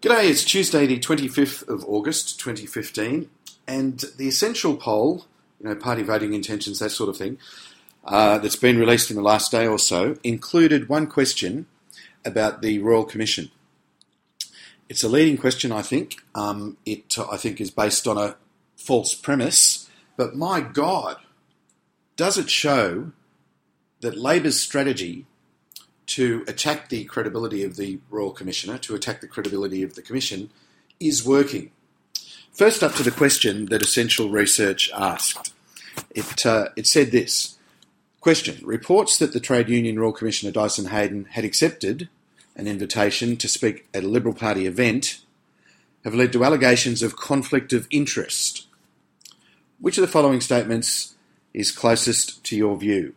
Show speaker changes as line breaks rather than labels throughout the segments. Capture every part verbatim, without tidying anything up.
G'day, it's Tuesday the twenty-fifth of August twenty fifteen, and the Essential poll, you know, party voting intentions, that sort of thing, uh, that's been released in the last day or so, included one question about the Royal Commission. It's a leading question, I think. Um, it, I think, is based on a false premise, but my God, does it show that Labor's strategy to attack the credibility of the Royal Commissioner, to attack the credibility of the Commission, is working. First up to the question that Essential Research asked. It, uh, it said this. Question. Reports that the Trade Union Royal Commissioner Dyson Heydon had accepted an invitation to speak at a Liberal Party event have led to allegations of conflict of interest. Which of the following statements is closest to your view?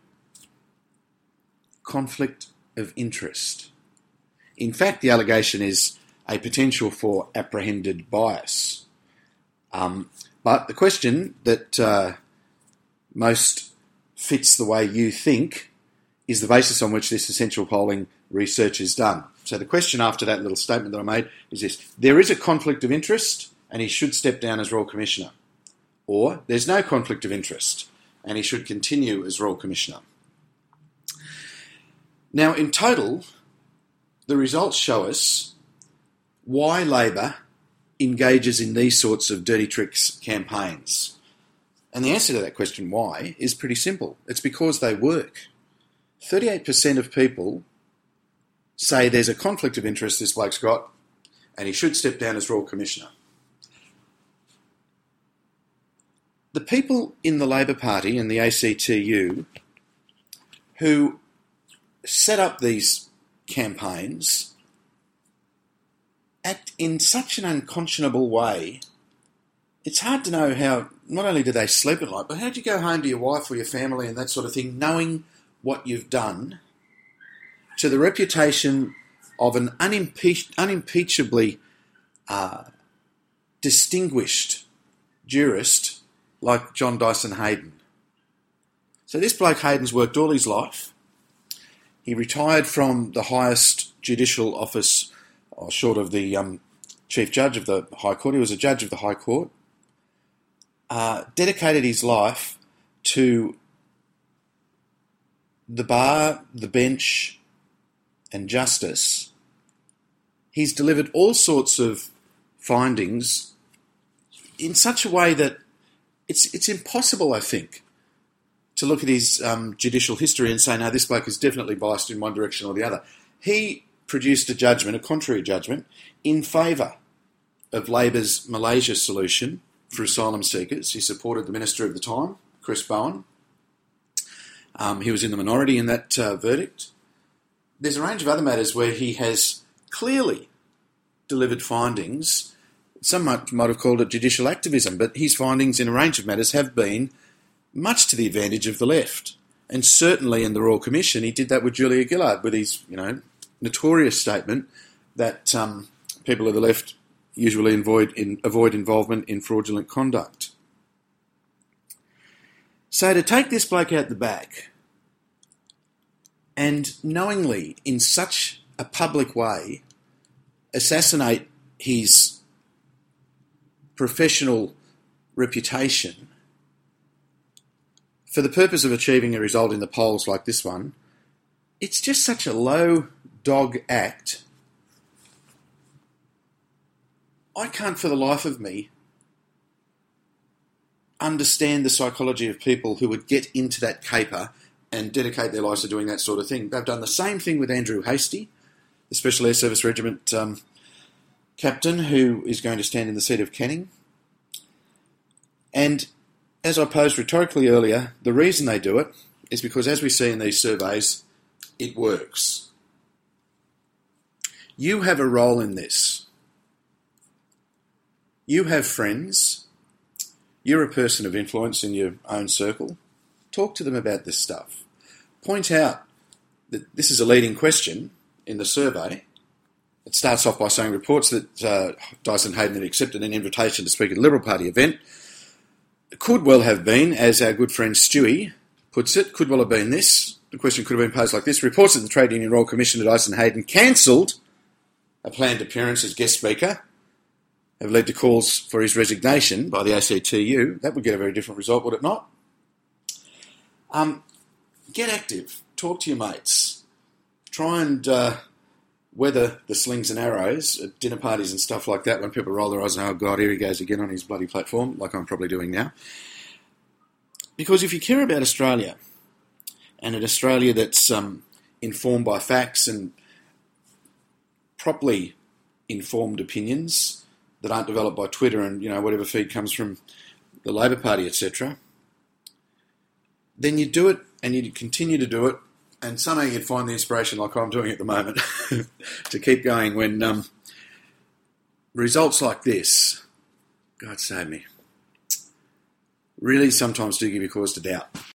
Conflict of interest. In fact, the allegation is a potential for apprehended bias. Um, but the question that uh, most fits the way you think is the basis on which this Essential polling research is done. So the question after that little statement that I made is this. There is a conflict of interest and he should step down as Royal Commissioner. Or there's no conflict of interest and he should continue as Royal Commissioner. Now, in total, the results show us why Labor engages in these sorts of dirty tricks campaigns. And the answer to that question, why, is pretty simple. It's because they work. thirty-eight percent of people say there's a conflict of interest this bloke's got and he should step down as Royal Commissioner. The people in the Labor Party and the A C T U who set up these campaigns act in such an unconscionable way, it's hard to know how, not only do they sleep at night, but how do you go home to your wife or your family and that sort of thing, knowing what you've done to the reputation of an unimpeach- unimpeachably uh, distinguished jurist like John Dyson Heydon. So this bloke Heydon's worked all his life. He retired from the highest judicial office, or short of the um, Chief Judge of the High Court. He was a judge of the High Court. Uh, dedicated his life to the bar, the bench, and justice. He's delivered all sorts of findings in such a way that it's it's impossible, I think, to look at his um, judicial history and say, no, this bloke is definitely biased in one direction or the other. He produced a judgment, a contrary judgment, in favour of Labor's Malaysia solution for asylum seekers. He supported the Minister of the time, Chris Bowen. Um, he was in the minority in that uh, verdict. There's a range of other matters where he has clearly delivered findings. Some might, might have called it judicial activism, but his findings in a range of matters have been much to the advantage of the left. And certainly in the Royal Commission, he did that with Julia Gillard, with his, you know, notorious statement that um, people of the left usually avoid, in, avoid involvement in fraudulent conduct. So to take this bloke out the back and knowingly, in such a public way, assassinate his professional reputation for the purpose of achieving a result in the polls like this one, it's just such a low dog act. I can't for the life of me understand the psychology of people who would get into that caper and dedicate their lives to doing that sort of thing. They've done the same thing with Andrew Hastie, the Special Air Service Regiment um, captain who is going to stand in the seat of Canning. And as I posed rhetorically earlier, the reason they do it is because, as we see in these surveys, it works. You have a role in this. You have friends. You're a person of influence in your own circle. Talk to them about this stuff. Point out that this is a leading question in the survey. It starts off by saying reports that uh, Dyson Heydon had accepted an invitation to speak at a Liberal Party event. It could well have been, as our good friend Stewie puts it, could well have been this. The question could have been posed like this. Reports that the Trade Union Royal Commissioner Dyson Heydon cancelled a planned appearance as guest speaker have led to calls for his resignation by the A C T U, that would get a very different result, would it not? Um, get active. Talk to your mates. Try and uh, weather the slings and arrows at dinner parties and stuff like that when people roll their eyes and, oh God, here he goes again on his bloody platform, like I'm probably doing now. Because if you care about Australia, and an Australia that's um, informed by facts and properly informed opinions that aren't developed by Twitter and, you know, whatever feed comes from the Labor Party, et cetera, then you do it and you continue to do it, and somehow you'd find the inspiration, like I'm doing at the moment, to keep going when um, results like this, God save me, really sometimes do give you cause to doubt.